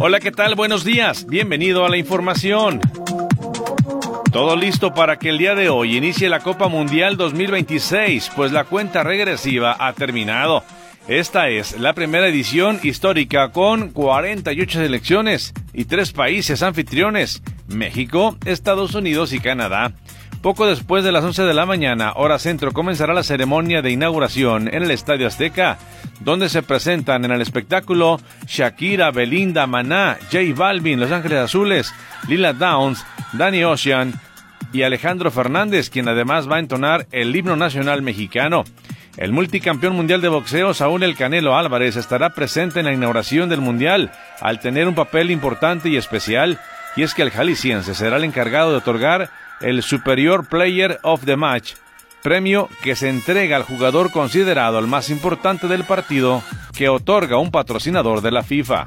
Hola, ¿qué tal? Buenos días. Bienvenido a la información. Todo listo para que el día de hoy inicie la Copa Mundial 2026, pues la cuenta regresiva ha terminado. Esta es la primera edición histórica con 48 selecciones y 3 países anfitriones, México, Estados Unidos y Canadá. Poco después de las 11 de la mañana, hora centro, comenzará la ceremonia de inauguración en el Estadio Azteca, donde se presentan en el espectáculo Shakira, Belinda, Maná, J Balvin, Los Ángeles Azules, Lila Downs, Danny Ocean y Alejandro Fernández, quien además va a entonar el himno nacional mexicano. El multicampeón mundial de boxeo Saúl El Canelo Álvarez estará presente en la inauguración del mundial, al tener un papel importante y especial, y es que el jalisciense será el encargado de otorgar el Superior Player of the Match, premio que se entrega al jugador considerado el más importante del partido, que otorga un patrocinador de la FIFA.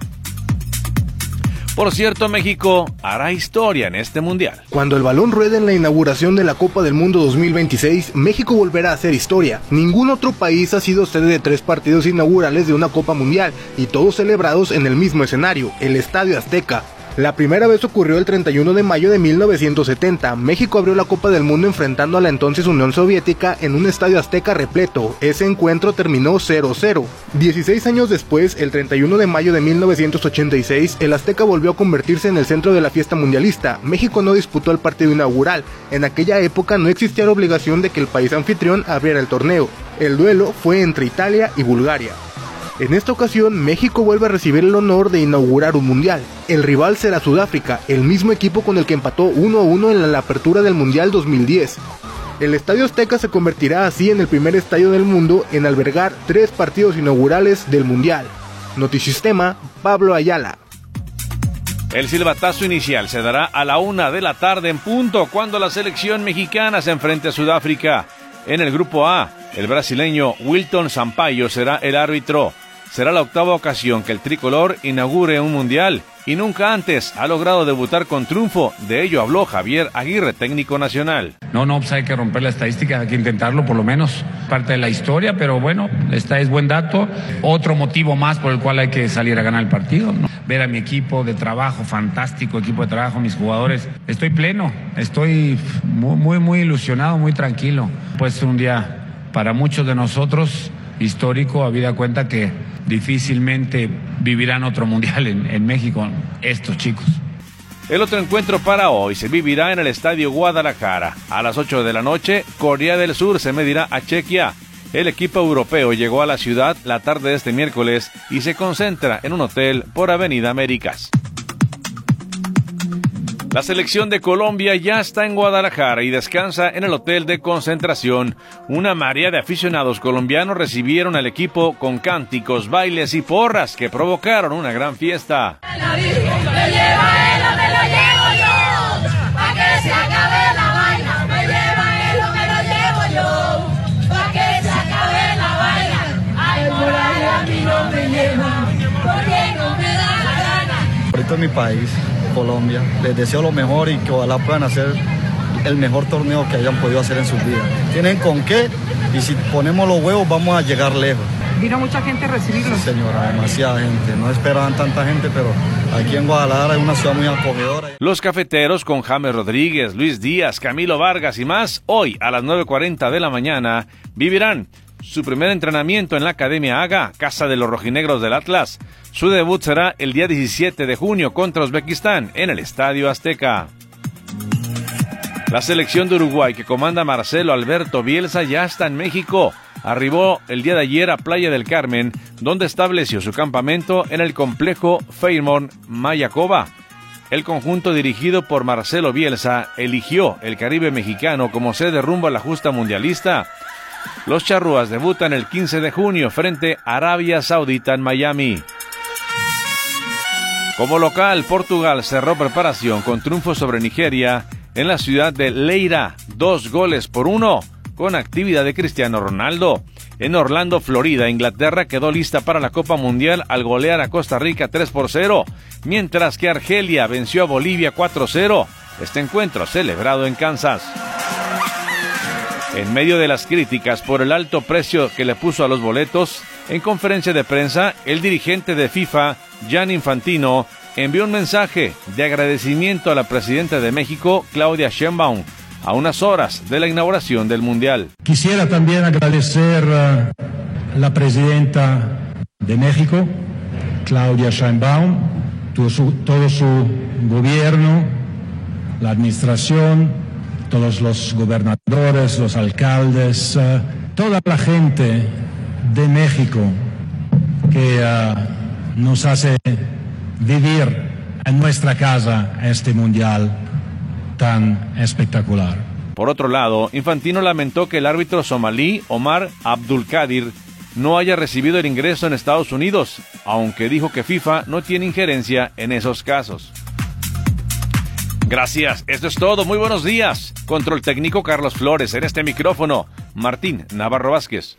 Por cierto, México hará historia en este mundial. Cuando el balón ruede en la inauguración de la Copa del Mundo 2026, México volverá a hacer historia. Ningún otro país ha sido sede de 3 partidos inaugurales de una Copa Mundial, y todos celebrados en el mismo escenario, el Estadio Azteca. La primera vez ocurrió el 31 de mayo de 1970. México abrió la Copa del Mundo enfrentando a la entonces Unión Soviética en un estadio azteca repleto. Ese encuentro terminó 0-0. 16 años después, el 31 de mayo de 1986, el Azteca volvió a convertirse en el centro de la fiesta mundialista. México no disputó el partido inaugural. En aquella época no existía la obligación de que el país anfitrión abriera el torneo. El duelo fue entre Italia y Bulgaria. En esta ocasión, México vuelve a recibir el honor de inaugurar un mundial. El rival será Sudáfrica, el mismo equipo con el que empató 1-1 en la apertura del Mundial 2010. El Estadio Azteca se convertirá así en el primer estadio del mundo en albergar 3 partidos inaugurales del Mundial. Notisistema, Pablo Ayala. El silbatazo inicial se dará a la 1 de la tarde en punto, cuando la selección mexicana se enfrente a Sudáfrica. En el grupo A, el brasileño Wilton Sampaio será el árbitro. Será la 8ª ocasión que el tricolor inaugure un mundial, y nunca antes ha logrado debutar con triunfo. De ello habló Javier Aguirre, técnico nacional. No, pues hay que romper la estadística, hay que intentarlo por lo menos. Parte de la historia, pero bueno, esta es buen dato. Otro motivo más por el cual hay que salir a ganar el partido, ¿no? Ver a mi equipo de trabajo, fantástico equipo de trabajo, mis jugadores. Estoy pleno, estoy muy ilusionado, muy tranquilo. Pues un día para muchos de nosotros histórico, habida cuenta que difícilmente vivirán otro mundial en México estos chicos. El otro encuentro para hoy se vivirá en el Estadio Guadalajara. A las 8 de la noche, Corea del Sur se medirá a Chequia. El equipo europeo llegó a la ciudad la tarde de este miércoles y se concentra en un hotel por Avenida Américas. La selección de Colombia ya está en Guadalajara y descansa en el hotel de concentración. Una marea de aficionados colombianos recibieron al equipo con cánticos, bailes y porras que provocaron una gran fiesta. Ahorita en mi país, Colombia, les deseo lo mejor y que ojalá puedan hacer el mejor torneo que hayan podido hacer en sus vidas. Tienen con qué, y si ponemos los huevos vamos a llegar lejos. ¿Vino mucha gente a recibirlos? Sí, señora, demasiada gente. No esperaban tanta gente, pero aquí en Guadalajara es una ciudad muy acogedora. Los cafeteros con James Rodríguez, Luis Díaz, Camilo Vargas y más, hoy a las 9:40 de la mañana, vivirán su primer entrenamiento en la Academia AGA, casa de los rojinegros del Atlas. Su debut será el día 17 de junio contra Uzbekistán en el Estadio Azteca. La selección de Uruguay, que comanda Marcelo Alberto Bielsa, ya está en México. Arribó el día de ayer a Playa del Carmen, donde estableció su campamento en el complejo Fairmont Mayacoba. El conjunto dirigido por Marcelo Bielsa eligió el Caribe mexicano como sede rumbo a la justa mundialista. Los charrúas debutan el 15 de junio frente a Arabia Saudita en Miami. Como local, Portugal cerró preparación con triunfo sobre Nigeria en la ciudad de Leira, 2-1, con actividad de Cristiano Ronaldo. En Orlando, Florida, Inglaterra quedó lista para la Copa Mundial al golear a Costa Rica 3-0, mientras que Argelia venció a Bolivia 4-0. Este encuentro celebrado en Kansas. En medio de las críticas por el alto precio que le puso a los boletos, en conferencia de prensa, el dirigente de FIFA, Gianni Infantino, envió un mensaje de agradecimiento a la presidenta de México, Claudia Sheinbaum, a unas horas de la inauguración del Mundial. Quisiera también agradecer a la presidenta de México, Claudia Sheinbaum, todo su gobierno, la administración, todos los gobernadores, los alcaldes, toda la gente de México que nos hace vivir en nuestra casa este mundial tan espectacular. Por otro lado, Infantino lamentó que el árbitro somalí Omar Abdulkadir no haya recibido el ingreso en Estados Unidos, aunque dijo que FIFA no tiene injerencia en esos casos. Gracias, esto es todo, muy buenos días. Control técnico Carlos Flores, en este micrófono, Martín Navarro Vázquez.